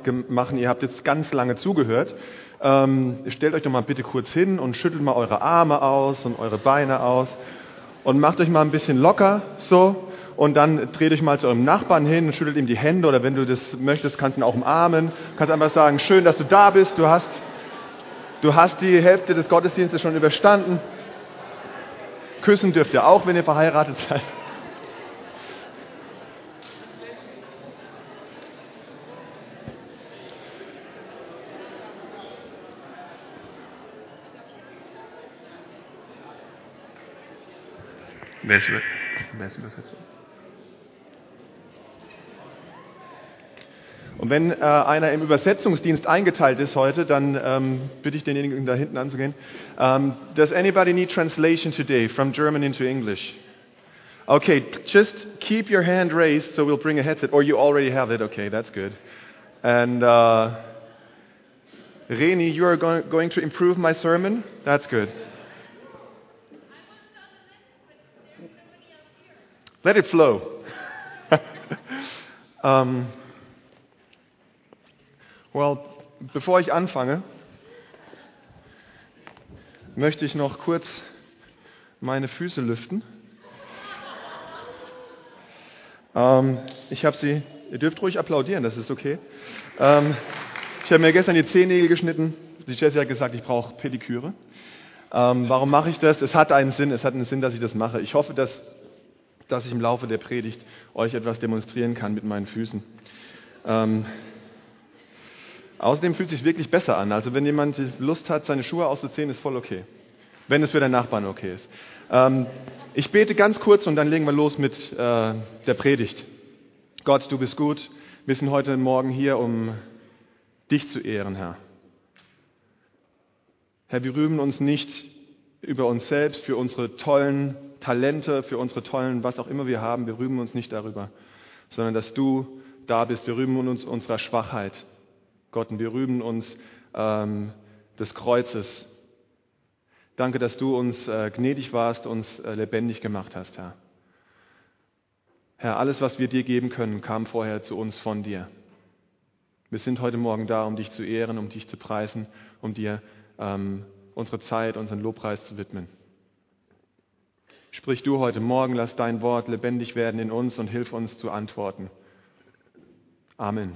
machen. Ihr habt jetzt ganz lange zugehört. Stellt euch doch mal bitte kurz hin und schüttelt mal eure Arme aus und eure Beine aus und macht euch mal ein bisschen locker, so. Und dann dreht euch mal zu eurem Nachbarn hin und schüttelt ihm die Hände, oder wenn du das möchtest, kannst du ihn auch umarmen. Kannst einfach sagen, schön, dass du da bist, du hast die Hälfte des Gottesdienstes schon überstanden. Küssen dürft ihr auch, wenn ihr verheiratet seid. Wer ist Übersetzung? Und wenn einer im Übersetzungsdienst eingeteilt ist heute, dann bitte ich denjenigen da hinten anzugehen. Does anybody need translation today from German into English? Okay, just keep your hand raised so we'll bring a headset. Or you already have it. Okay, that's good. And Reni, you are going to improve my sermon? That's good. Let it flow. Well, bevor ich anfange, möchte ich noch kurz meine Füße lüften. Ich habe sie, ihr dürft ruhig applaudieren, das ist okay. Ich habe mir gestern die Zehennägel geschnitten. Die Jessie hat gesagt, ich brauche Pediküre. Warum mache ich das? Es hat einen Sinn, dass ich das mache. Ich hoffe, dass ich im Laufe der Predigt euch etwas demonstrieren kann mit meinen Füßen. Außerdem fühlt es sich wirklich besser an. Also wenn jemand Lust hat, seine Schuhe auszuziehen, ist voll okay. Wenn es für den Nachbarn okay ist. Ich bete ganz kurz und dann legen wir los mit der Predigt. Gott, du bist gut. Wir sind heute Morgen hier, um dich zu ehren, Herr. Herr, wir rühmen uns nicht über uns selbst, für unsere tollen Talente, für unsere tollen, was auch immer wir haben. Wir rühmen uns nicht darüber, sondern dass du da bist. Wir rühmen uns unserer Schwachheit. Gott, und wir rühmen uns des Kreuzes. Danke, dass du uns gnädig warst, uns lebendig gemacht hast, Herr. Herr, alles, was wir dir geben können, kam vorher zu uns von dir. Wir sind heute Morgen da, um dich zu ehren, um dich zu preisen, um dir unsere Zeit, unseren Lobpreis zu widmen. Sprich du heute Morgen, lass dein Wort lebendig werden in uns und hilf uns zu antworten. Amen.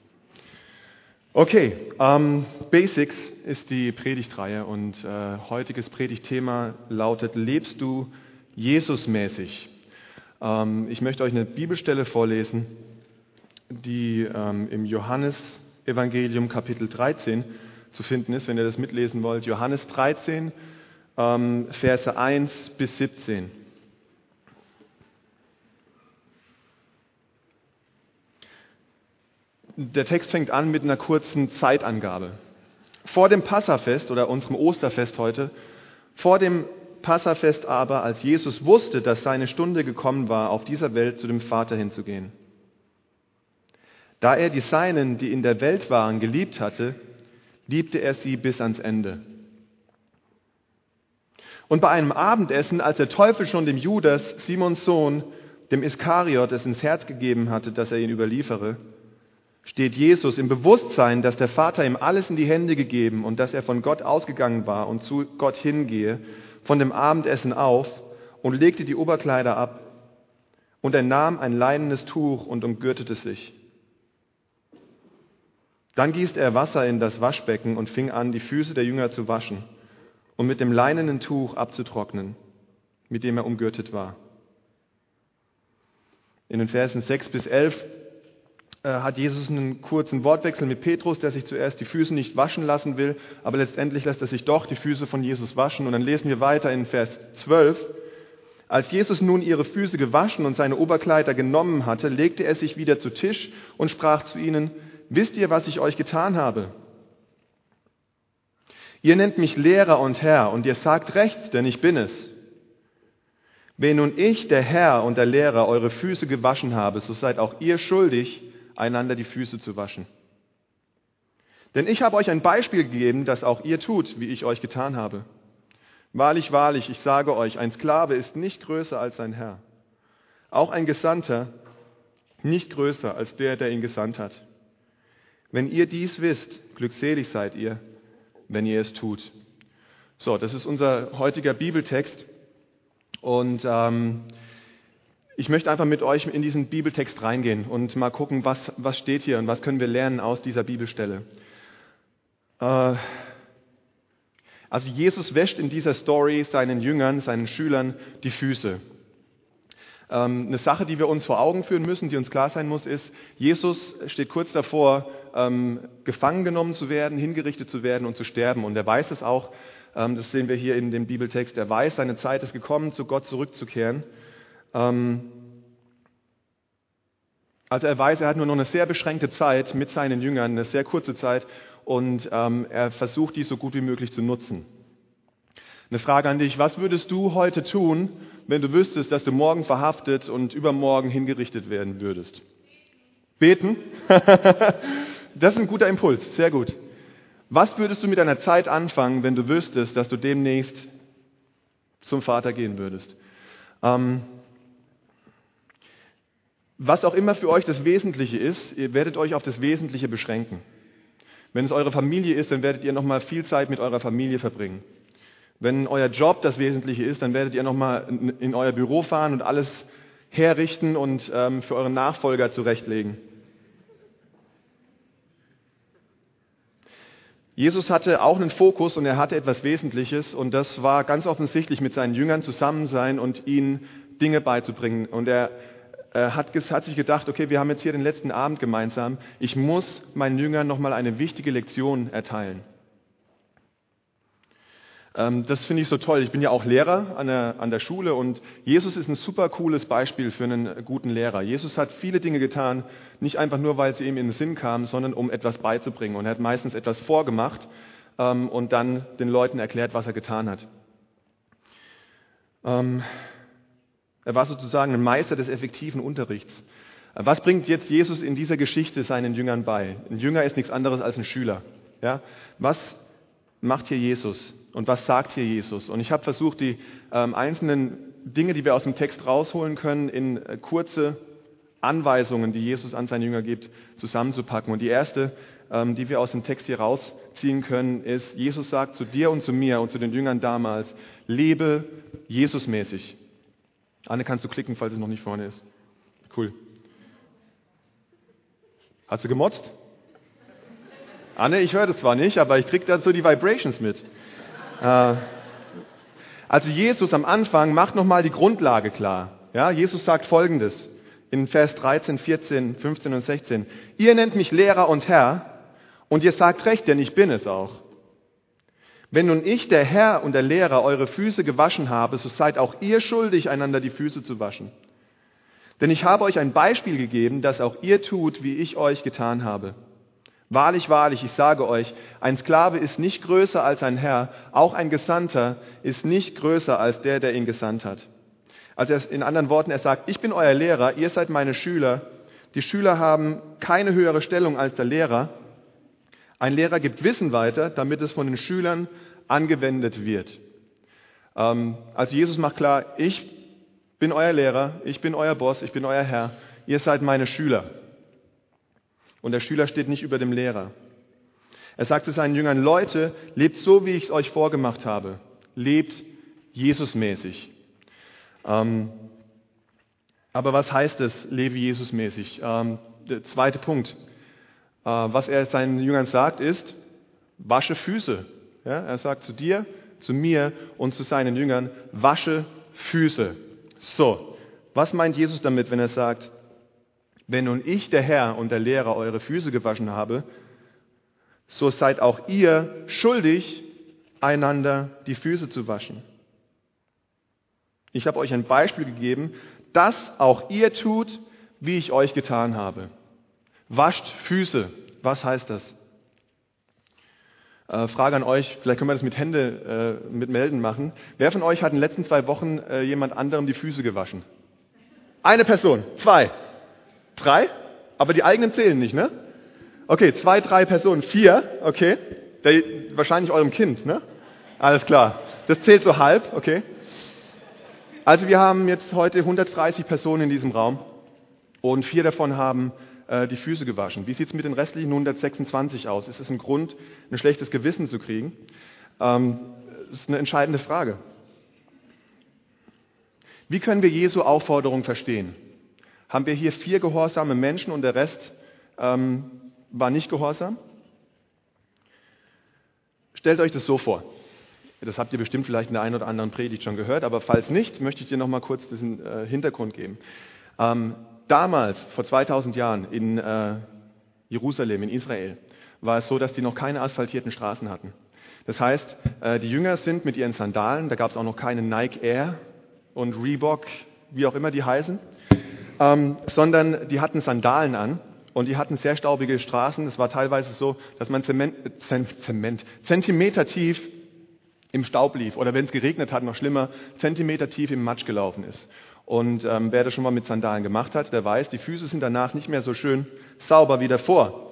Okay, Basics ist die Predigtreihe und heutiges Predigtthema lautet: Lebst du Jesusmäßig? Ich möchte euch eine Bibelstelle vorlesen, die im Johannesevangelium Kapitel 13 zu finden ist, wenn ihr das mitlesen wollt. Johannes 13, Verse 1 bis 17. Der Text fängt an mit einer kurzen Zeitangabe. Vor dem Passafest oder unserem Osterfest heute, vor dem Passafest aber, als Jesus wusste, dass seine Stunde gekommen war, auf dieser Welt zu dem Vater hinzugehen. Da er die Seinen, die in der Welt waren, geliebt hatte, liebte er sie bis ans Ende. Und bei einem Abendessen, als der Teufel schon dem Judas, Simons Sohn, dem Iskariot, es ins Herz gegeben hatte, dass er ihn überliefere, steht Jesus im Bewusstsein, dass der Vater ihm alles in die Hände gegeben und dass er von Gott ausgegangen war und zu Gott hingehe, von dem Abendessen auf und legte die Oberkleider ab. Und er nahm ein leinenes Tuch und umgürtete sich. Dann gießt er Wasser in das Waschbecken und fing an, die Füße der Jünger zu waschen und mit dem leinenen Tuch abzutrocknen, mit dem er umgürtet war. In den Versen 6 bis 11 hat Jesus einen kurzen Wortwechsel mit Petrus, der sich zuerst die Füße nicht waschen lassen will, aber letztendlich lässt er sich doch die Füße von Jesus waschen. Und dann lesen wir weiter in Vers 12. Als Jesus nun ihre Füße gewaschen und seine Oberkleider genommen hatte, legte er sich wieder zu Tisch und sprach zu ihnen: Wisst ihr, was ich euch getan habe? Ihr nennt mich Lehrer und Herr, und ihr sagt recht, denn ich bin es. Wenn nun ich, der Herr und der Lehrer, eure Füße gewaschen habe, so seid auch ihr schuldig, einander die Füße zu waschen. Denn ich habe euch ein Beispiel gegeben, das auch ihr tut, wie ich euch getan habe. Wahrlich, wahrlich, ich sage euch, ein Sklave ist nicht größer als sein Herr. Auch ein Gesandter nicht größer als der, der ihn gesandt hat. Wenn ihr dies wisst, glückselig seid ihr, wenn ihr es tut. So, das ist unser heutiger Bibeltext. Und ich möchte einfach mit euch in diesen Bibeltext reingehen und mal gucken, was steht hier und was können wir lernen aus dieser Bibelstelle. Also Jesus wäscht in dieser Story seinen Jüngern, seinen Schülern die Füße. Eine Sache, die wir uns vor Augen führen müssen, die uns klar sein muss, ist, Jesus steht kurz davor, gefangen genommen zu werden, hingerichtet zu werden und zu sterben. Und er weiß es auch, das sehen wir hier in dem Bibeltext, er weiß, seine Zeit ist gekommen, zu Gott zurückzukehren. Also er weiß, er hat nur noch eine sehr beschränkte Zeit mit seinen Jüngern, eine sehr kurze Zeit, und er versucht, die so gut wie möglich zu nutzen. Eine Frage an dich: Was würdest du heute tun, wenn du wüsstest, dass du morgen verhaftet und übermorgen hingerichtet werden würdest? Beten? Das ist ein guter Impuls, sehr gut. Was würdest du mit deiner Zeit anfangen, wenn du wüsstest, dass du demnächst zum Vater gehen würdest? Was auch immer für euch das Wesentliche ist, ihr werdet euch auf das Wesentliche beschränken. Wenn es eure Familie ist, dann werdet ihr nochmal viel Zeit mit eurer Familie verbringen. Wenn euer Job das Wesentliche ist, dann werdet ihr nochmal in euer Büro fahren und alles herrichten und für euren Nachfolger zurechtlegen. Jesus hatte auch einen Fokus und er hatte etwas Wesentliches, und das war ganz offensichtlich mit seinen Jüngern zusammen sein und ihnen Dinge beizubringen. Und er hat sich gedacht, okay, wir haben jetzt hier den letzten Abend gemeinsam, ich muss meinen Jüngern nochmal eine wichtige Lektion erteilen. Das finde ich so toll. Ich bin ja auch Lehrer an der Schule, und Jesus ist ein super cooles Beispiel für einen guten Lehrer. Jesus hat viele Dinge getan, nicht einfach nur, weil sie ihm in den Sinn kamen, sondern um etwas beizubringen. Und er hat meistens etwas vorgemacht und dann den Leuten erklärt, was er getan hat. Er war sozusagen ein Meister des effektiven Unterrichts. Was bringt jetzt Jesus in dieser Geschichte seinen Jüngern bei? Ein Jünger ist nichts anderes als ein Schüler. Ja? Was macht hier Jesus und was sagt hier Jesus? Und ich habe versucht, die einzelnen Dinge, die wir aus dem Text rausholen können, in kurze Anweisungen, die Jesus an seine Jünger gibt, zusammenzupacken. Und die erste, die wir aus dem Text hier rausziehen können, ist: Jesus sagt zu dir und zu mir und zu den Jüngern damals: Lebe Jesusmäßig. Anne, kannst du klicken, falls es noch nicht vorne ist? Cool. Hast du gemotzt? Anne, ich höre das zwar nicht, aber ich kriege dazu die Vibrations mit. Also Jesus am Anfang macht nochmal die Grundlage klar. Ja, Jesus sagt Folgendes in Vers 13, 14, 15 und 16. Ihr nennt mich Lehrer und Herr, und ihr sagt recht, denn ich bin es auch. Wenn nun ich, der Herr und der Lehrer, eure Füße gewaschen habe, so seid auch ihr schuldig, einander die Füße zu waschen. Denn ich habe euch ein Beispiel gegeben, dass auch ihr tut, wie ich euch getan habe. Wahrlich, wahrlich, ich sage euch, ein Sklave ist nicht größer als ein Herr, auch ein Gesandter ist nicht größer als der ihn gesandt hat. Also in anderen Worten, er sagt: Ich bin euer Lehrer, ihr seid meine Schüler. Die Schüler haben keine höhere Stellung als der Lehrer. Ein Lehrer gibt Wissen weiter, damit es von den Schülern angewendet wird. Also Jesus macht klar: Ich bin euer Lehrer, ich bin euer Boss, ich bin euer Herr, ihr seid meine Schüler. Und der Schüler steht nicht über dem Lehrer. Er sagt zu seinen Jüngern: Leute, lebt so, wie ich es euch vorgemacht habe. Lebt Jesusmäßig. Aber was heißt es, lebe Jesusmäßig? Der zweite Punkt. Was er seinen Jüngern sagt, ist: wasche Füße. Ja, er sagt zu dir, zu mir und zu seinen Jüngern: wasche Füße. So, was meint Jesus damit, wenn er sagt: Wenn nun ich, der Herr und der Lehrer, eure Füße gewaschen habe, so seid auch ihr schuldig, einander die Füße zu waschen. Ich habe euch ein Beispiel gegeben, dass auch ihr tut, wie ich euch getan habe. Wascht Füße. Was heißt das? Frage an euch, vielleicht können wir das mit Melden machen. Wer von euch hat in den letzten 2 Wochen jemand anderem die Füße gewaschen? Eine Person, 2, 3? Aber die eigenen zählen nicht, ne? Okay, 2, 3 Personen, 4, okay. Wahrscheinlich eurem Kind, ne? Alles klar. Das zählt so halb, okay. Also wir haben jetzt heute 130 Personen in diesem Raum und 4 davon haben die Füße gewaschen. Wie sieht es mit den restlichen 126 aus? Ist es ein Grund, ein schlechtes Gewissen zu kriegen? Das ist eine entscheidende Frage. Wie können wir Jesu Aufforderung verstehen? Haben wir hier 4 gehorsame Menschen und der Rest war nicht gehorsam? Stellt euch das so vor. Das habt ihr bestimmt vielleicht in der einen oder anderen Predigt schon gehört, aber falls nicht, möchte ich dir noch mal kurz diesen Hintergrund geben. Damals, vor 2000 Jahren in Jerusalem, in Israel, war es so, dass die noch keine asphaltierten Straßen hatten. Das heißt, die Jünger sind mit ihren Sandalen, da gab es auch noch keine Nike Air und Reebok, wie auch immer die heißen, sondern die hatten Sandalen an und die hatten sehr staubige Straßen. Es war teilweise so, dass man Zentimeter tief im Staub lief oder wenn es geregnet hat, noch schlimmer, Zentimeter tief im Matsch gelaufen ist. Und wer das schon mal mit Sandalen gemacht hat, der weiß, die Füße sind danach nicht mehr so schön sauber wie davor.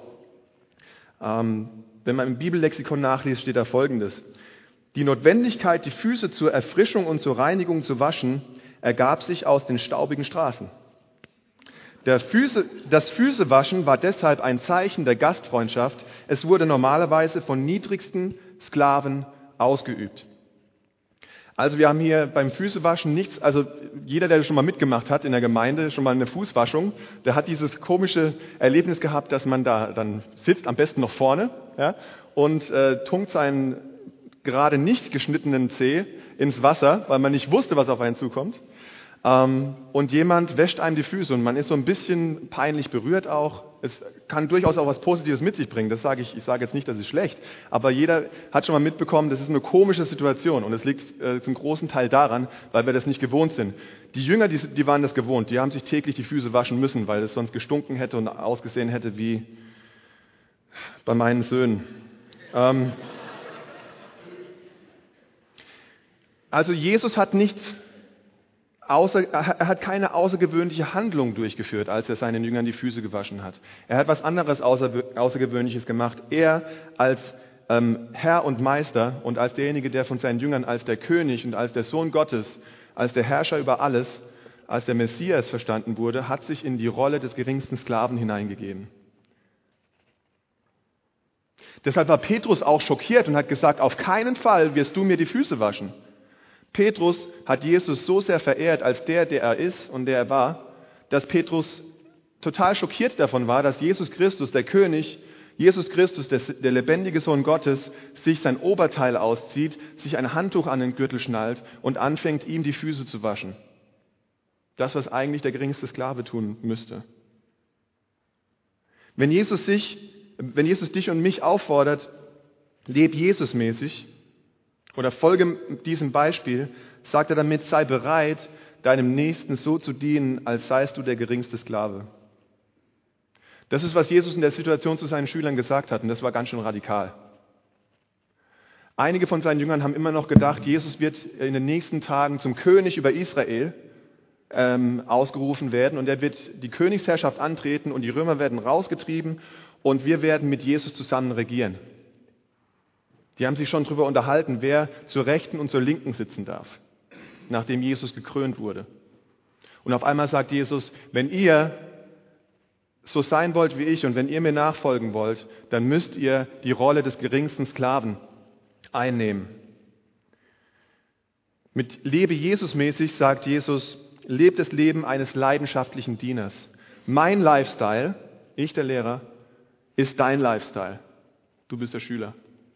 Wenn man im Bibellexikon nachliest, steht da Folgendes. Die Notwendigkeit, die Füße zur Erfrischung und zur Reinigung zu waschen, ergab sich aus den staubigen Straßen. Das Füßewaschen war deshalb ein Zeichen der Gastfreundschaft. Es wurde normalerweise von niedrigsten Sklaven ausgeübt. Also wir haben hier beim Füßewaschen nichts, also jeder, der das schon mal mitgemacht hat in der Gemeinde, schon mal eine Fußwaschung, der hat dieses komische Erlebnis gehabt, dass man da dann sitzt, am besten noch vorne, ja, und tunkt seinen gerade nicht geschnittenen Zeh ins Wasser, weil man nicht wusste, was auf einen zukommt. Und jemand wäscht einem die Füße und man ist so ein bisschen peinlich berührt auch. Es kann durchaus auch was Positives mit sich bringen. Das sage ich sage jetzt nicht, das ist schlecht. Aber jeder hat schon mal mitbekommen, das ist eine komische Situation. Und es liegt zum großen Teil daran, weil wir das nicht gewohnt sind. Die Jünger, die waren das gewohnt. Die haben sich täglich die Füße waschen müssen, weil es sonst gestunken hätte und ausgesehen hätte wie bei meinen Söhnen. Also Jesus hat er hat keine außergewöhnliche Handlung durchgeführt, als er seinen Jüngern die Füße gewaschen hat. Er hat was anderes Außergewöhnliches gemacht. Er als Herr und Meister und als derjenige, der von seinen Jüngern als der König und als der Sohn Gottes, als der Herrscher über alles, als der Messias verstanden wurde, hat sich in die Rolle des geringsten Sklaven hineingegeben. Deshalb war Petrus auch schockiert und hat gesagt, auf keinen Fall wirst du mir die Füße waschen. Petrus hat Jesus so sehr verehrt als der er ist und der er war, dass Petrus total schockiert davon war, dass Jesus Christus, der König, Jesus Christus, der lebendige Sohn Gottes, sich sein Oberteil auszieht, sich ein Handtuch an den Gürtel schnallt und anfängt, ihm die Füße zu waschen. Das, was eigentlich der geringste Sklave tun müsste. Wenn Jesus dich und mich auffordert, leb Jesusmäßig, oder folge diesem Beispiel, sagt er damit, sei bereit, deinem Nächsten so zu dienen, als seist du der geringste Sklave. Das ist, was Jesus in der Situation zu seinen Schülern gesagt hat, und das war ganz schön radikal. Einige von seinen Jüngern haben immer noch gedacht, Jesus wird in den nächsten Tagen zum König über Israel ausgerufen werden und er wird die Königsherrschaft antreten und die Römer werden rausgetrieben und wir werden mit Jesus zusammen regieren. Die haben sich schon darüber unterhalten, wer zur Rechten und zur Linken sitzen darf, nachdem Jesus gekrönt wurde. Und auf einmal sagt Jesus, wenn ihr so sein wollt wie ich und wenn ihr mir nachfolgen wollt, dann müsst ihr die Rolle des geringsten Sklaven einnehmen. Mit Lebe Jesusmäßig sagt Jesus, lebt das Leben eines leidenschaftlichen Dieners. Mein Lifestyle, ich der Lehrer, ist dein Lifestyle. Du bist der Schüler.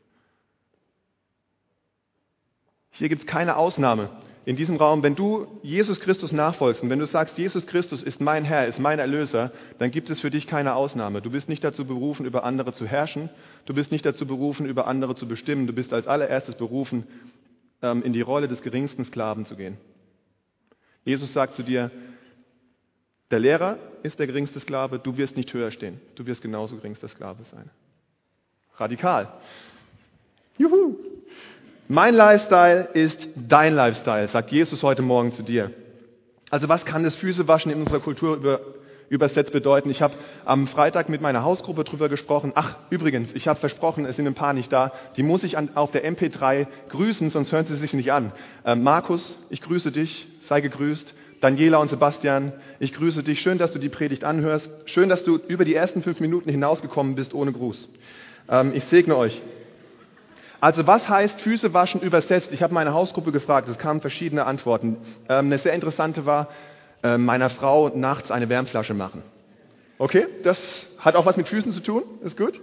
Hier gibt es keine Ausnahme. In diesem Raum, wenn du Jesus Christus nachfolgst und wenn du sagst, Jesus Christus ist mein Herr, ist mein Erlöser, dann gibt es für dich keine Ausnahme. Du bist nicht dazu berufen, über andere zu herrschen. Du bist nicht dazu berufen, über andere zu bestimmen. Du bist als allererstes berufen, in die Rolle des geringsten Sklaven zu gehen. Jesus sagt zu dir, der Lehrer ist der geringste Sklave, du wirst nicht höher stehen. Du wirst genauso geringster Sklave sein. Radikal. Juhu! Mein Lifestyle ist dein Lifestyle, sagt Jesus heute Morgen zu dir. Also was kann das Füßewaschen in unserer Kultur übersetzt bedeuten? Ich habe am Freitag mit meiner Hausgruppe drüber gesprochen. Ach, übrigens, ich habe versprochen, es sind ein paar nicht da. Die muss ich auf der MP3 grüßen, sonst hören sie sich nicht an. Markus, ich grüße dich, sei gegrüßt. Daniela und Sebastian, ich grüße dich. Schön, dass du die Predigt anhörst. Schön, dass du über die ersten 5 Minuten hinausgekommen bist ohne Gruß. Ich segne euch. Also was heißt Füße waschen übersetzt? Ich habe meine Hausgruppe gefragt, es kamen verschiedene Antworten. Eine sehr interessante war, meiner Frau nachts eine Wärmflasche machen. Okay, das hat auch was mit Füßen zu tun, ist gut.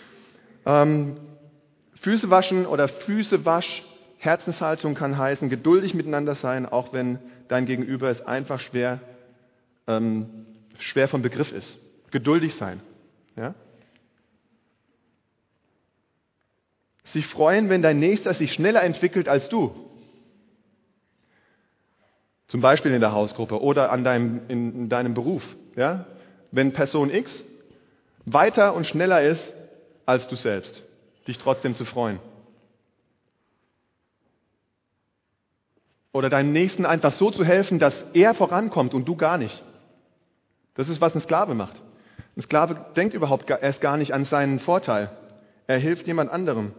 Füße waschen oder Füßewasch, Herzenshaltung kann heißen, geduldig miteinander sein, auch wenn dein Gegenüber es einfach schwer vom Begriff ist. Geduldig sein. Ja? Sich freuen, wenn dein Nächster sich schneller entwickelt als du. Zum Beispiel in der Hausgruppe oder in deinem Beruf. Ja? Wenn Person X weiter und schneller ist als du selbst, dich trotzdem zu freuen. Oder deinem Nächsten einfach so zu helfen, dass er vorankommt und du gar nicht. Das ist, was ein Sklave macht. Ein Sklave denkt überhaupt erst gar nicht an seinen Vorteil. Er hilft jemand anderem.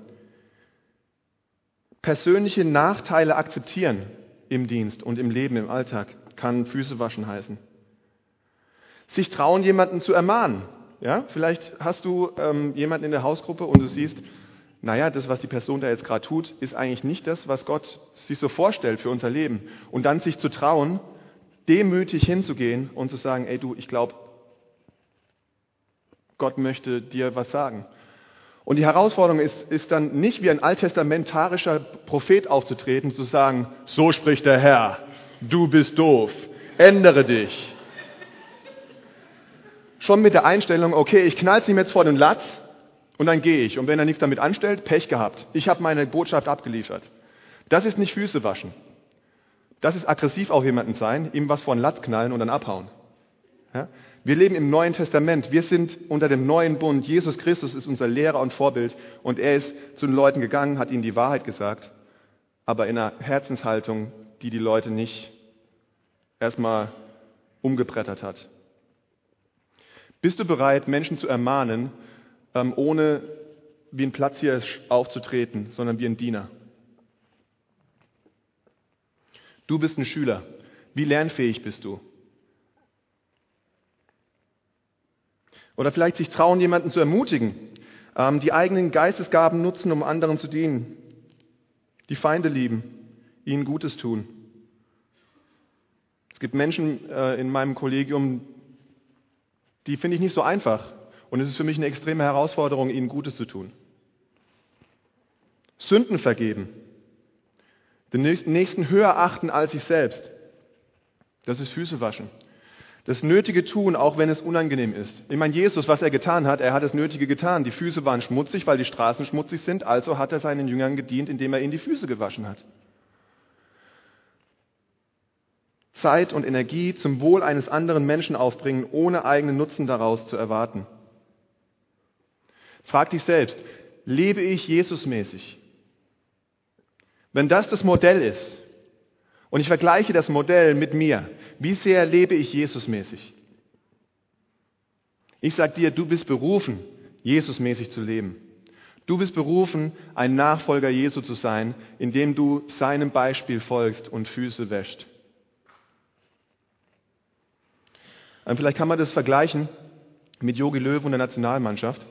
Persönliche Nachteile akzeptieren im Dienst und im Leben, im Alltag, kann Füße waschen heißen. Sich trauen, jemanden zu ermahnen. Ja? Vielleicht hast du jemanden in der Hausgruppe und du siehst, naja, das, was die Person da jetzt gerade tut, ist eigentlich nicht das, was Gott sich so vorstellt für unser Leben. Und dann sich zu trauen, demütig hinzugehen und zu sagen, ey du, ich glaube, Gott möchte dir was sagen. Und die Herausforderung ist dann nicht wie ein alttestamentarischer Prophet aufzutreten, zu sagen, so spricht der Herr, du bist doof, ändere dich. Schon mit der Einstellung, okay, ich knall's ihm jetzt vor den Latz und dann gehe ich. Und wenn er nichts damit anstellt, Pech gehabt. Ich habe meine Botschaft abgeliefert. Das ist nicht Füße waschen. Das ist aggressiv auf jemanden sein, ihm was vor den Latz knallen und dann abhauen. Ja? Wir leben im Neuen Testament. Wir sind unter dem neuen Bund. Jesus Christus ist unser Lehrer und Vorbild. Und er ist zu den Leuten gegangen, hat ihnen die Wahrheit gesagt, aber in einer Herzenshaltung, die die Leute nicht erstmal umgebrettert hat. Bist du bereit, Menschen zu ermahnen, ohne wie ein Platzhirsch aufzutreten, sondern wie ein Diener? Du bist ein Schüler. Wie lernfähig bist du? Oder vielleicht sich trauen, jemanden zu ermutigen, die eigenen Geistesgaben nutzen, um anderen zu dienen, die Feinde lieben, ihnen Gutes tun. Es gibt Menschen in meinem Kollegium, die finde ich nicht so einfach. Und es ist für mich eine extreme Herausforderung, ihnen Gutes zu tun. Sünden vergeben. Den Nächsten höher achten als sich selbst. Das ist Füße waschen. Das Nötige tun, auch wenn es unangenehm ist. Ich meine, Jesus, was er getan hat, er hat das Nötige getan. Die Füße waren schmutzig, weil die Straßen schmutzig sind. Also hat er seinen Jüngern gedient, indem er ihnen die Füße gewaschen hat. Zeit und Energie zum Wohl eines anderen Menschen aufbringen, ohne eigenen Nutzen daraus zu erwarten. Frag dich selbst, lebe ich Jesusmäßig? Wenn das Modell ist, und ich vergleiche das Modell mit mir, wie sehr lebe ich Jesusmäßig? Ich sage dir, du bist berufen, Jesusmäßig zu leben. Du bist berufen, ein Nachfolger Jesu zu sein, indem du seinem Beispiel folgst und Füße wäscht. Vielleicht kann man das vergleichen mit Jogi Löw und der Nationalmannschaft.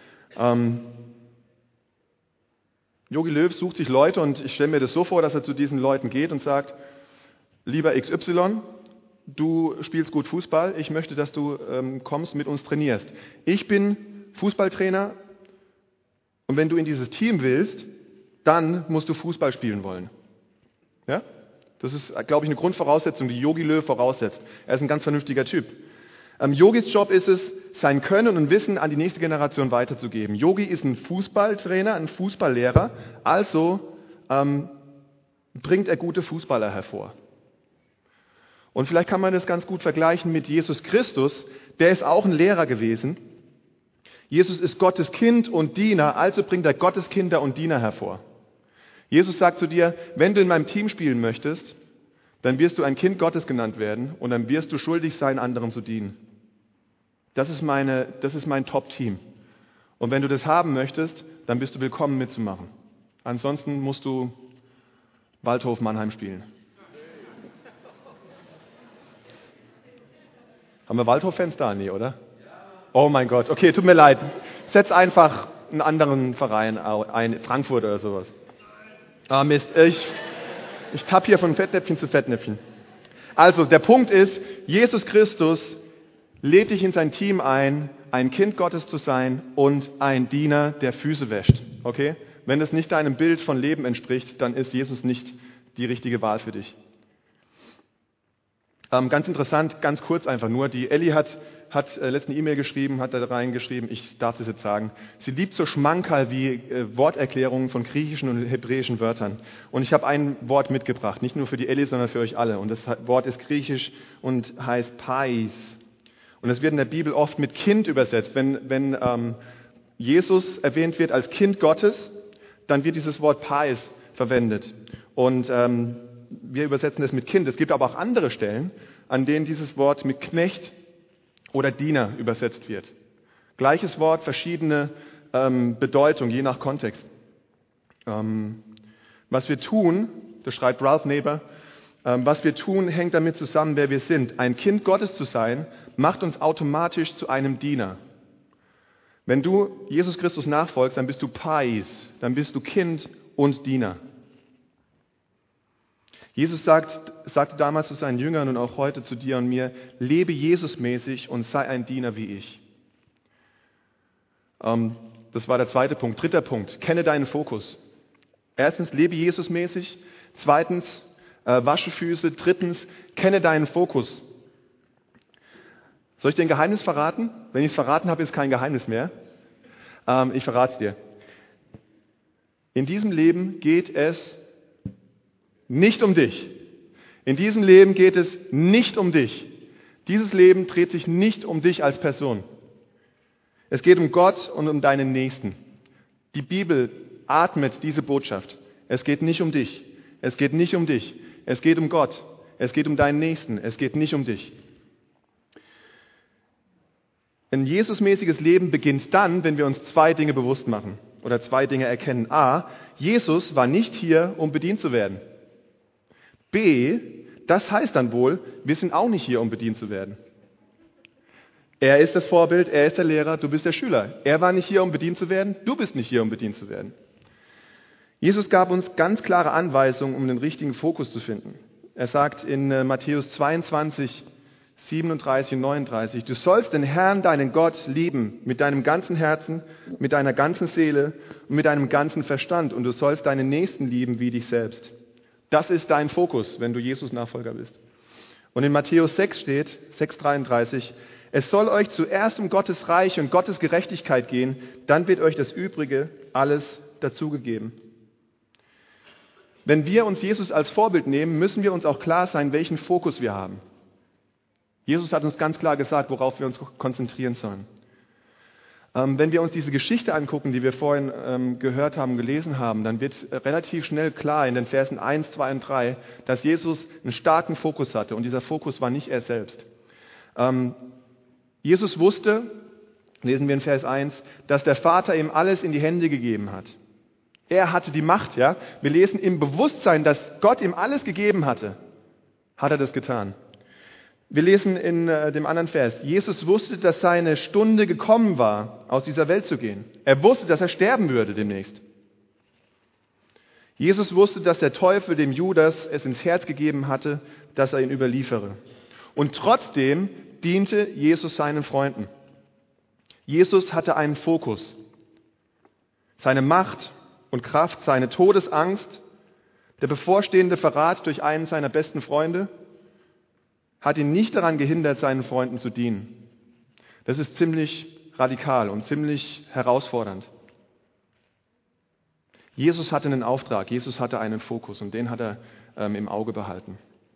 Jogi Löw sucht sich Leute und ich stelle mir das so vor, dass er zu diesen Leuten geht und sagt, lieber XY, du spielst gut Fußball, ich möchte, dass du kommst, mit uns trainierst. Ich bin Fußballtrainer und wenn du in dieses Team willst, dann musst du Fußball spielen wollen. Ja? Das ist, glaube ich, eine Grundvoraussetzung, die Jogi Löw voraussetzt. Er ist ein ganz vernünftiger Typ. Yogis Job ist es, sein Können und Wissen an die nächste Generation weiterzugeben. Yogi ist ein Fußballtrainer, ein Fußballlehrer, also bringt er gute Fußballer hervor. Und vielleicht kann man das ganz gut vergleichen mit Jesus Christus, der ist auch ein Lehrer gewesen. Jesus ist Gottes Kind und Diener, also bringt er Gottes Kinder und Diener hervor. Jesus sagt zu dir, wenn du in meinem Team spielen möchtest, dann wirst du ein Kind Gottes genannt werden und dann wirst du schuldig sein, anderen zu dienen. Das ist mein Top-Team. Und wenn du das haben möchtest, dann bist du willkommen mitzumachen. Ansonsten musst du Waldhof Mannheim spielen. Haben wir Waldhof-Fans da? Nee, oder? Oh mein Gott, okay, tut mir leid. Setz einfach einen anderen Verein ein, Frankfurt oder sowas. Ah Mist, ich tapp hier von Fettnäpfchen zu Fettnäpfchen. Also, der Punkt ist, Jesus Christus lädt dich in sein Team ein Kind Gottes zu sein und ein Diener, der Füße wäscht. Okay? Wenn das nicht deinem Bild von Leben entspricht, dann ist Jesus nicht die richtige Wahl für dich. Ganz interessant, ganz kurz einfach nur, die Elli hat letzte E-Mail geschrieben, hat da reingeschrieben, ich darf das jetzt sagen, sie liebt so Schmankerl wie Worterklärungen von griechischen und hebräischen Wörtern. Und ich habe ein Wort mitgebracht, nicht nur für die Elli, sondern für euch alle. Und das Wort ist griechisch und heißt Pais. Und es wird in der Bibel oft mit Kind übersetzt. Wenn Jesus erwähnt wird als Kind Gottes, dann wird dieses Wort Pais verwendet. Und wir übersetzen das mit Kind. Es gibt aber auch andere Stellen, an denen dieses Wort mit Knecht oder Diener übersetzt wird. Gleiches Wort, verschiedene Bedeutungen, je nach Kontext. Was wir tun, das schreibt Ralph Naber, was wir tun, hängt damit zusammen, wer wir sind. Ein Kind Gottes zu sein, macht uns automatisch zu einem Diener. Wenn du Jesus Christus nachfolgst, dann bist du Pais, dann bist du Kind und Diener. Jesus sagte damals zu seinen Jüngern und auch heute zu dir und mir, lebe Jesusmäßig und sei ein Diener wie ich. Das war der zweite Punkt. Dritter Punkt, kenne deinen Fokus. Erstens, lebe Jesusmäßig. Zweitens, wasche Füße. Drittens, kenne deinen Fokus. Soll ich dir ein Geheimnis verraten? Wenn ich es verraten habe, ist es kein Geheimnis mehr. Ich verrate es dir. In diesem Leben geht es nicht um dich. In diesem Leben geht es nicht um dich. Dieses Leben dreht sich nicht um dich als Person. Es geht um Gott und um deinen Nächsten. Die Bibel atmet diese Botschaft. Es geht nicht um dich. Es geht nicht um dich. Es geht um Gott. Es geht um deinen Nächsten. Es geht nicht um dich. Ein Jesusmäßiges Leben beginnt dann, wenn wir uns zwei Dinge bewusst machen oder zwei Dinge erkennen. A, Jesus war nicht hier, um bedient zu werden. B, das heißt dann wohl, wir sind auch nicht hier, um bedient zu werden. Er ist das Vorbild, er ist der Lehrer, du bist der Schüler. Er war nicht hier, um bedient zu werden, du bist nicht hier, um bedient zu werden. Jesus gab uns ganz klare Anweisungen, um den richtigen Fokus zu finden. Er sagt in Matthäus 22, 37 und 39, du sollst den Herrn, deinen Gott, lieben mit deinem ganzen Herzen, mit deiner ganzen Seele und mit deinem ganzen Verstand und du sollst deinen Nächsten lieben wie dich selbst. Das ist dein Fokus, wenn du Jesus Nachfolger bist. Und in Matthäus 6 steht, 6,33, es soll euch zuerst um Gottes Reich und Gottes Gerechtigkeit gehen, dann wird euch das Übrige alles dazugegeben. Wenn wir uns Jesus als Vorbild nehmen, müssen wir uns auch klar sein, welchen Fokus wir haben. Jesus hat uns ganz klar gesagt, worauf wir uns konzentrieren sollen. Wenn wir uns diese Geschichte angucken, die wir vorhin gehört haben, gelesen haben, dann wird relativ schnell klar in den Versen 1, 2 und 3, dass Jesus einen starken Fokus hatte und dieser Fokus war nicht er selbst. Jesus wusste, lesen wir in Vers 1, dass der Vater ihm alles in die Hände gegeben hat. Er hatte die Macht, ja. Wir lesen im Bewusstsein, dass Gott ihm alles gegeben hatte, hat er das getan. Wir lesen in dem anderen Vers, Jesus wusste, dass seine Stunde gekommen war, aus dieser Welt zu gehen. Er wusste, dass er sterben würde demnächst. Jesus wusste, dass der Teufel dem Judas es ins Herz gegeben hatte, dass er ihn überliefere. Und trotzdem diente Jesus seinen Freunden. Jesus hatte einen Fokus. Seine Macht und Kraft, seine Todesangst, der bevorstehende Verrat durch einen seiner besten Freunde, hat ihn nicht daran gehindert, seinen Freunden zu dienen. Das ist ziemlich radikal und ziemlich herausfordernd. Jesus hatte einen Auftrag, Jesus hatte einen Fokus und den hat er im Auge behalten.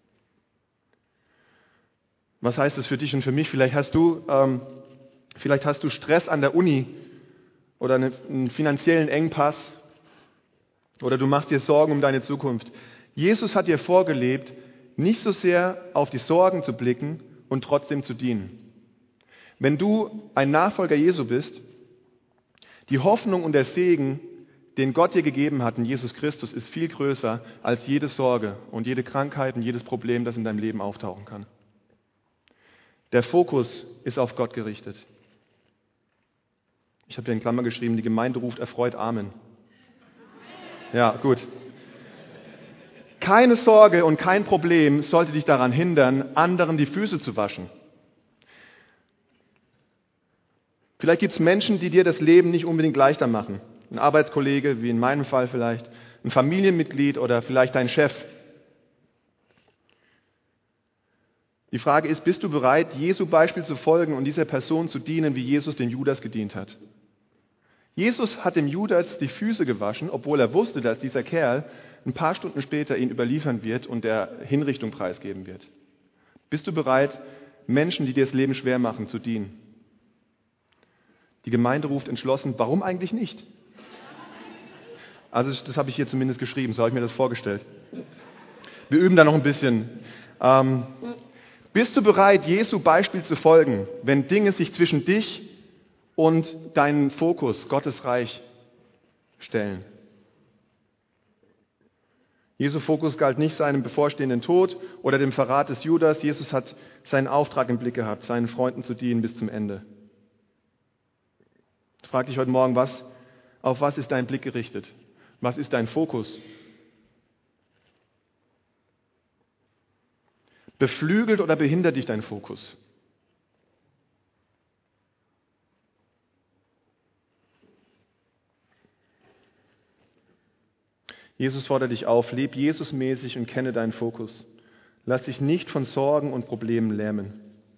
Was heißt das für dich und für mich? Vielleicht hast du Stress an der Uni oder einen finanziellen Engpass oder du machst dir Sorgen um deine Zukunft. Jesus hat dir vorgelebt, nicht so sehr auf die Sorgen zu blicken und trotzdem zu dienen. Wenn du ein Nachfolger Jesu bist, die Hoffnung und der Segen, den Gott dir gegeben hat in Jesus Christus, ist viel größer als jede Sorge und jede Krankheit und jedes Problem, das in deinem Leben auftauchen kann. Der Fokus ist auf Gott gerichtet. Ich habe hier in Klammer geschrieben, die Gemeinde ruft erfreut Amen. Ja, gut. Keine Sorge und kein Problem sollte dich daran hindern, anderen die Füße zu waschen. Vielleicht gibt es Menschen, die dir das Leben nicht unbedingt leichter machen. Ein Arbeitskollege, wie in meinem Fall vielleicht, ein Familienmitglied oder vielleicht dein Chef. Die Frage ist, bist du bereit, Jesu Beispiel zu folgen und dieser Person zu dienen, wie Jesus den Judas gedient hat? Jesus hat dem Judas die Füße gewaschen, obwohl er wusste, dass dieser Kerl ein paar Stunden später ihn überliefern wird und der Hinrichtung preisgeben wird. Bist du bereit, Menschen, die dir das Leben schwer machen, zu dienen? Die Gemeinde ruft entschlossen, warum eigentlich nicht? Also das habe ich hier zumindest geschrieben, so habe ich mir das vorgestellt. Wir üben da noch ein bisschen. Bist du bereit, Jesu Beispiel zu folgen, wenn Dinge sich zwischen dich und deinen Fokus, Gottes Reich, stellen? Jesu Fokus galt nicht seinem bevorstehenden Tod oder dem Verrat des Judas. Jesus hat seinen Auftrag im Blick gehabt, seinen Freunden zu dienen bis zum Ende. Ich frage dich heute Morgen, auf was ist dein Blick gerichtet? Was ist dein Fokus? Beflügelt oder behindert dich dein Fokus? Jesus fordert dich auf, leb Jesusmäßig und kenne deinen Fokus. Lass dich nicht von Sorgen und Problemen lähmen.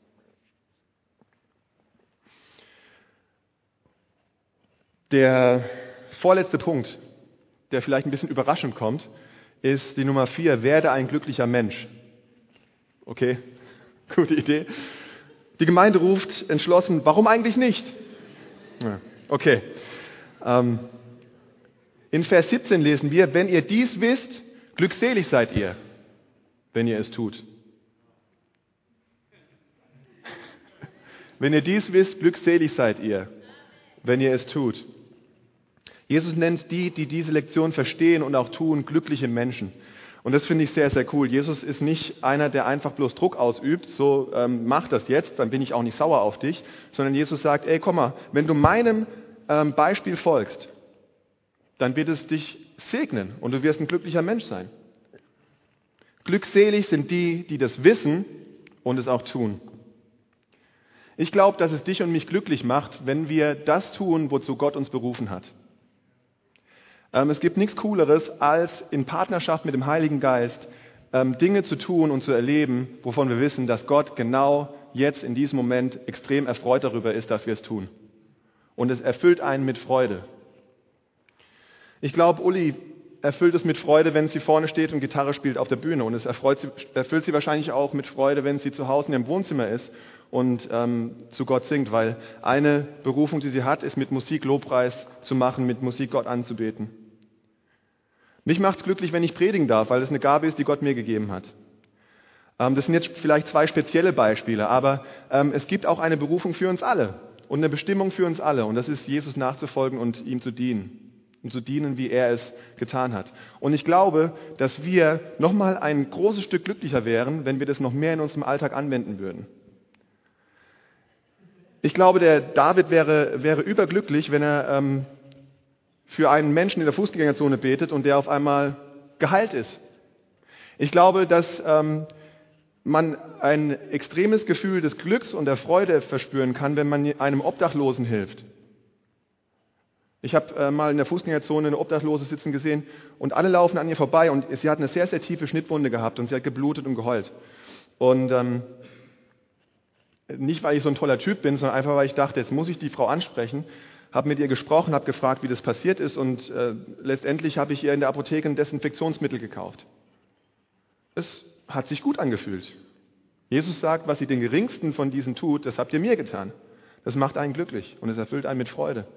Der vorletzte Punkt, der vielleicht ein bisschen überraschend kommt, ist die Nummer 4, werde ein glücklicher Mensch. Okay, gute Idee. Die Gemeinde ruft entschlossen, warum eigentlich nicht? Okay. In Vers 17 lesen wir, wenn ihr dies wisst, glückselig seid ihr, wenn ihr es tut. Wenn ihr dies wisst, glückselig seid ihr, wenn ihr es tut. Jesus nennt die diese Lektion verstehen und auch tun, glückliche Menschen. Und das finde ich sehr, sehr cool. Jesus ist nicht einer, der einfach bloß Druck ausübt, so mach das jetzt, dann bin ich auch nicht sauer auf dich, sondern Jesus sagt, ey, komm mal, wenn du meinem Beispiel folgst, dann wird es dich segnen und du wirst ein glücklicher Mensch sein. Glückselig sind die das wissen und es auch tun. Ich glaube, dass es dich und mich glücklich macht, wenn wir das tun, wozu Gott uns berufen hat. Es gibt nichts Cooleres, als in Partnerschaft mit dem Heiligen Geist Dinge zu tun und zu erleben, wovon wir wissen, dass Gott genau jetzt in diesem Moment extrem erfreut darüber ist, dass wir es tun. Und es erfüllt einen mit Freude. Ich glaube, Uli erfüllt es mit Freude, wenn sie vorne steht und Gitarre spielt auf der Bühne. Und es erfüllt sie wahrscheinlich auch mit Freude, wenn sie zu Hause in ihrem Wohnzimmer ist und zu Gott singt. Weil eine Berufung, die sie hat, ist mit Musik Lobpreis zu machen, mit Musik Gott anzubeten. Mich macht es glücklich, wenn ich predigen darf, weil es eine Gabe ist, die Gott mir gegeben hat. Das sind jetzt vielleicht 2 spezielle Beispiele, aber es gibt auch eine Berufung für uns alle und eine Bestimmung für uns alle. Und das ist, Jesus nachzufolgen und ihm zu dienen. Und zu dienen, wie er es getan hat. Und ich glaube, dass wir nochmal ein großes Stück glücklicher wären, wenn wir das noch mehr in unserem Alltag anwenden würden. Ich glaube, der David wäre überglücklich, wenn er für einen Menschen in der Fußgängerzone betet und der auf einmal geheilt ist. Ich glaube, dass man ein extremes Gefühl des Glücks und der Freude verspüren kann, wenn man einem Obdachlosen hilft. Ich habe mal in der Fußgängerzone eine Obdachlose sitzen gesehen und alle laufen an ihr vorbei und sie hat eine sehr, sehr tiefe Schnittwunde gehabt und sie hat geblutet und geheult. Und nicht, weil ich so ein toller Typ bin, sondern einfach, weil ich dachte, jetzt muss ich die Frau ansprechen, habe mit ihr gesprochen, habe gefragt, wie das passiert ist und letztendlich habe ich ihr in der Apotheke ein Desinfektionsmittel gekauft. Es hat sich gut angefühlt. Jesus sagt, was ihr den geringsten von diesen tut, das habt ihr mir getan. Das macht einen glücklich und es erfüllt einen mit Freude.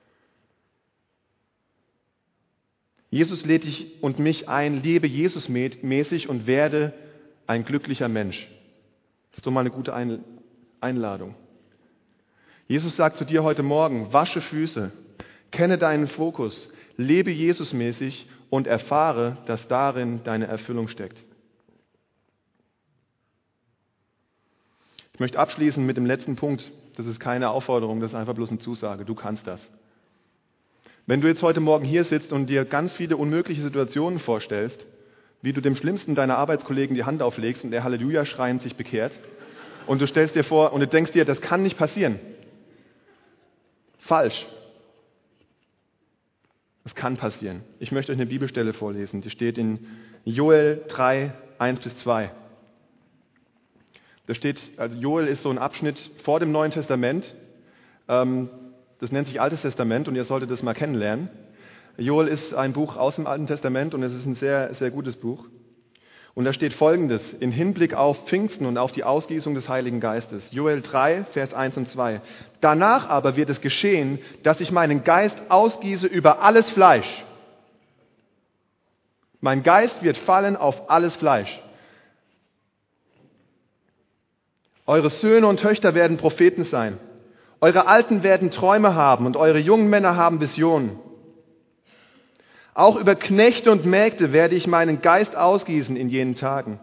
Jesus lädt dich und mich ein, lebe Jesusmäßig und werde ein glücklicher Mensch. Das ist doch mal eine gute Einladung. Jesus sagt zu dir heute Morgen, wasche Füße, kenne deinen Fokus, lebe Jesusmäßig und erfahre, dass darin deine Erfüllung steckt. Ich Ich möchte abschließen mit dem letzten Punkt. Das ist keine Aufforderung, das ist einfach bloß eine Zusage. Du kannst das. Wenn du jetzt heute Morgen hier sitzt und dir ganz viele unmögliche Situationen vorstellst, wie du dem Schlimmsten deiner Arbeitskollegen die Hand auflegst und der Halleluja schreiend sich bekehrt, und du stellst dir vor und du denkst dir, das kann nicht passieren. Falsch. Es kann passieren. Ich möchte euch eine Bibelstelle vorlesen. Die steht in Joel 3, 1-2. Da steht, also Joel ist so ein Abschnitt vor dem Neuen Testament. Das nennt sich Altes Testament und ihr solltet das mal kennenlernen. Joel ist ein Buch aus dem Alten Testament und es ist ein sehr, sehr gutes Buch. Und da steht Folgendes in Hinblick auf Pfingsten und auf die Ausgießung des Heiligen Geistes. Joel 3, Vers 1 und 2. Danach aber wird es geschehen, dass ich meinen Geist ausgieße über alles Fleisch. Mein Geist wird fallen auf alles Fleisch. Eure Söhne und Töchter werden Propheten sein. Eure Alten werden Träume haben und eure jungen Männer haben Visionen. Auch über Knechte und Mägde werde ich meinen Geist ausgießen in jenen Tagen.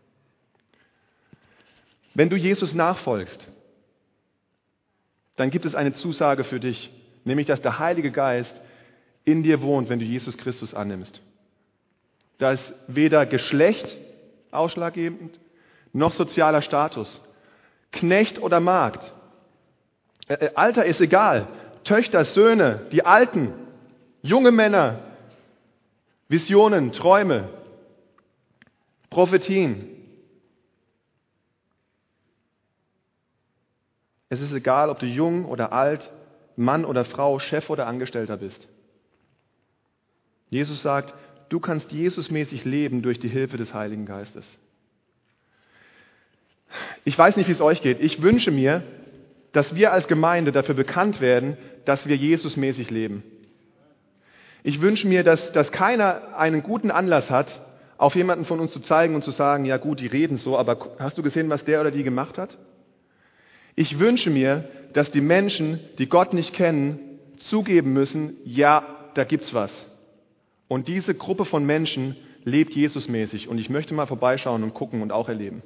Wenn du Jesus nachfolgst, dann gibt es eine Zusage für dich, nämlich dass der Heilige Geist in dir wohnt, wenn du Jesus Christus annimmst. Da ist weder Geschlecht ausschlaggebend, noch sozialer Status, Knecht oder Magd. Alter ist egal, Töchter, Söhne, die Alten, junge Männer, Visionen, Träume, Prophetien. Es ist egal, ob du jung oder alt, Mann oder Frau, Chef oder Angestellter bist. Jesus sagt, du kannst Jesusmäßig leben durch die Hilfe des Heiligen Geistes. Ich weiß nicht, wie es euch geht. Ich wünsche mir, dass wir als Gemeinde dafür bekannt werden, dass wir Jesusmäßig leben. Ich wünsche mir, dass keiner einen guten Anlass hat, auf jemanden von uns zu zeigen und zu sagen, ja gut, die reden so, aber hast du gesehen, was der oder die gemacht hat? Ich wünsche mir, dass die Menschen, die Gott nicht kennen, zugeben müssen, ja, da gibt's was. Und diese Gruppe von Menschen lebt Jesusmäßig. Und ich möchte mal vorbeischauen und gucken und auch erleben.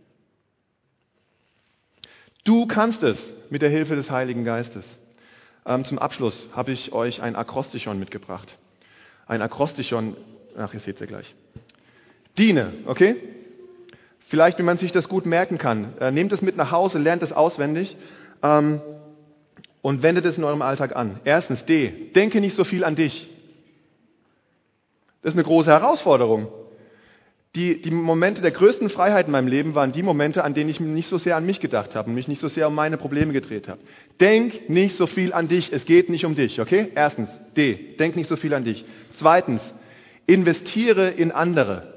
Du kannst es mit der Hilfe des Heiligen Geistes. Zum Abschluss habe ich euch ein Akrostichon mitgebracht. Ein Akrostichon, ihr seht es ja gleich. Diene, okay? Vielleicht, wie man sich das gut merken kann. Nehmt es mit nach Hause, lernt es auswendig und wendet es in eurem Alltag an. Erstens, D. Denke nicht so viel an dich. Das ist eine große Herausforderung. Die Momente der größten Freiheit in meinem Leben waren die Momente, an denen ich nicht so sehr an mich gedacht habe und mich nicht so sehr um meine Probleme gedreht habe. Denk nicht so viel an dich, es geht nicht um dich, okay? Erstens, D, denk nicht so viel an dich. Zweitens, investiere in andere.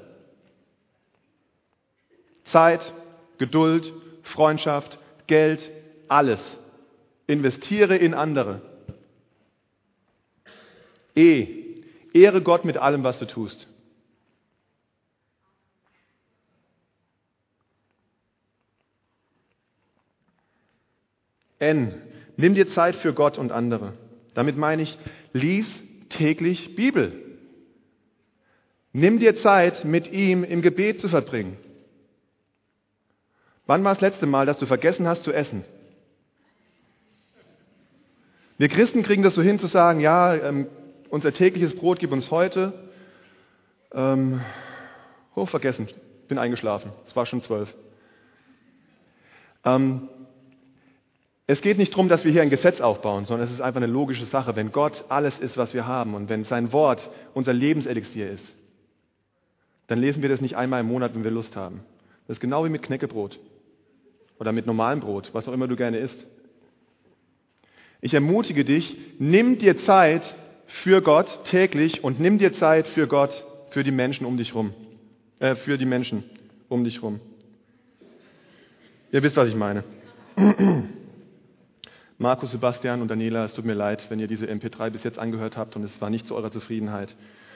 Zeit, Geduld, Freundschaft, Geld, alles. Investiere in andere. E, ehre Gott mit allem, was du tust. N. Nimm dir Zeit für Gott und andere. Damit meine ich, lies täglich Bibel. Nimm dir Zeit, mit ihm im Gebet zu verbringen. Wann war das letzte Mal, dass du vergessen hast zu essen? Wir Christen kriegen das so hin zu sagen, ja, unser tägliches Brot gib uns heute. Vergessen, bin eingeschlafen, es war schon 12. Es geht nicht darum, dass wir hier ein Gesetz aufbauen, sondern es ist einfach eine logische Sache. Wenn Gott alles ist, was wir haben und wenn sein Wort unser Lebenselixier ist, dann lesen wir das nicht einmal im Monat, wenn wir Lust haben. Das ist genau wie mit Knäckebrot oder mit normalem Brot, was auch immer du gerne isst. Ich ermutige dich, nimm dir Zeit für Gott täglich und nimm dir Zeit für Gott, für die Menschen um dich rum. Für die Menschen um dich rum. Ihr wisst, was ich meine. Markus, Sebastian und Daniela, es tut mir leid, wenn ihr diese MP3 bis jetzt angehört habt und es war nicht zu eurer Zufriedenheit.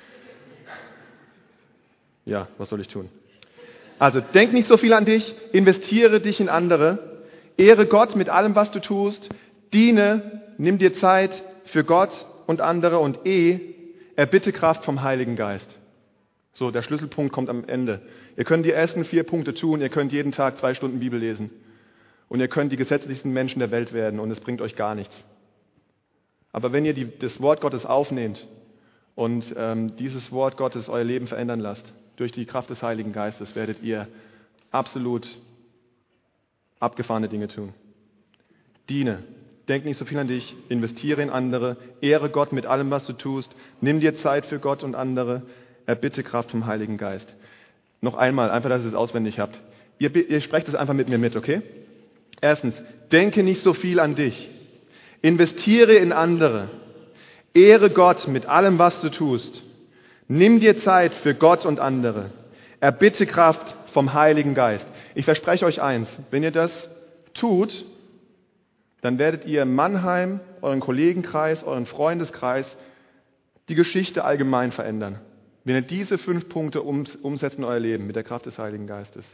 Ja, was soll ich tun? Also, denk nicht so viel an dich, investiere dich in andere, ehre Gott mit allem, was du tust, diene, nimm dir Zeit für Gott und andere und erbitte Kraft vom Heiligen Geist. So, der Schlüsselpunkt kommt am Ende. Ihr könnt die ersten 4 Punkte tun, ihr könnt jeden Tag 2 Stunden Bibel lesen. Und ihr könnt die gesetzlichsten Menschen der Welt werden und es bringt euch gar nichts. Aber wenn ihr das Wort Gottes aufnehmt und dieses Wort Gottes euer Leben verändern lasst, durch die Kraft des Heiligen Geistes, werdet ihr absolut abgefahrene Dinge tun. Diene. Denk nicht so viel an dich, investiere in andere, ehre Gott mit allem, was du tust, nimm dir Zeit für Gott und andere, erbitte Kraft vom Heiligen Geist. Noch einmal, einfach, dass ihr es auswendig habt. Ihr sprecht es einfach mit mir mit, okay? Erstens, denke nicht so viel an dich, investiere in andere, ehre Gott mit allem, was du tust, nimm dir Zeit für Gott und andere, erbitte Kraft vom Heiligen Geist. Ich verspreche euch eins, wenn ihr das tut, dann werdet ihr Mannheim, euren Kollegenkreis, euren Freundeskreis, die Geschichte allgemein verändern. Wenn ihr diese 5 Punkte umsetzt in euer Leben mit der Kraft des Heiligen Geistes.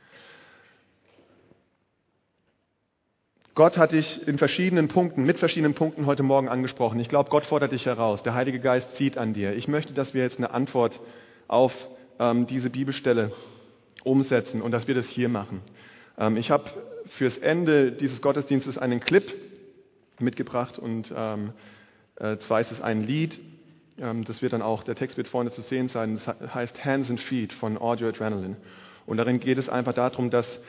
Gott hat dich mit verschiedenen Punkten heute Morgen angesprochen. Ich glaube, Gott fordert dich heraus. Der Heilige Geist zieht an dir. Ich möchte, dass wir jetzt eine Antwort auf diese Bibelstelle umsetzen und dass wir das hier machen. Ich habe fürs Ende dieses Gottesdienstes einen Clip mitgebracht und zwar ist es ein Lied, das wird dann auch, der Text wird vorne zu sehen sein, das heißt Hands and Feet von Audio Adrenaline. Und darin geht es einfach darum, dass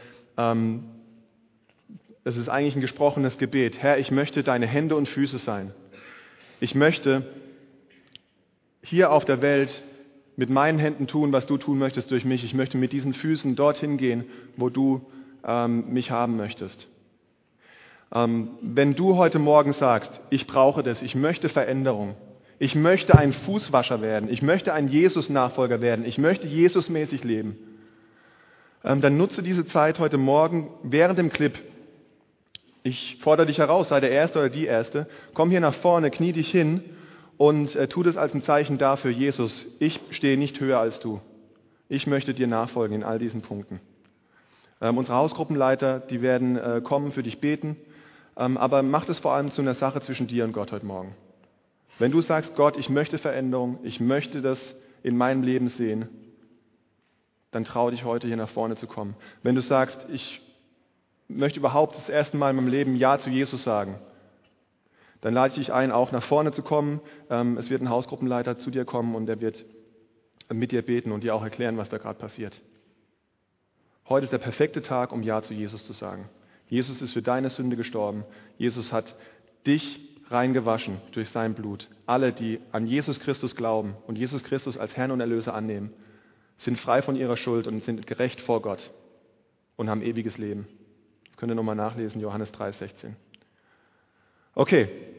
es ist eigentlich ein gesprochenes Gebet. Herr, ich möchte deine Hände und Füße sein. Ich möchte hier auf der Welt mit meinen Händen tun, was du tun möchtest durch mich. Ich möchte mit diesen Füßen dorthin gehen, wo du mich haben möchtest. Wenn du heute Morgen sagst, ich brauche das, ich möchte Veränderung, ich möchte ein Fußwascher werden, ich möchte ein Jesus-Nachfolger werden, ich möchte Jesus-mäßig leben, dann nutze diese Zeit heute Morgen während dem Clip. Ich fordere dich heraus, sei der Erste oder die Erste, komm hier nach vorne, knie dich hin und tu das als ein Zeichen dafür, Jesus, ich stehe nicht höher als du. Ich möchte dir nachfolgen in all diesen Punkten. Unsere Hausgruppenleiter, die werden kommen, für dich beten, aber mach das vor allem zu einer Sache zwischen dir und Gott heute Morgen. Wenn du sagst, Gott, ich möchte Veränderung, ich möchte das in meinem Leben sehen, dann trau dich heute hier nach vorne zu kommen. Wenn du sagst, ich möchte überhaupt das erste Mal in meinem Leben Ja zu Jesus sagen, dann lade ich dich ein, auch nach vorne zu kommen. Es wird ein Hausgruppenleiter zu dir kommen und der wird mit dir beten und dir auch erklären, was da gerade passiert. Heute ist der perfekte Tag, um Ja zu Jesus zu sagen. Jesus ist für deine Sünde gestorben. Jesus hat dich reingewaschen durch sein Blut. Alle, die an Jesus Christus glauben und Jesus Christus als Herrn und Erlöser annehmen, sind frei von ihrer Schuld und sind gerecht vor Gott und haben ewiges Leben. Das könnt ihr nochmal nachlesen, Johannes 3,16. Okay,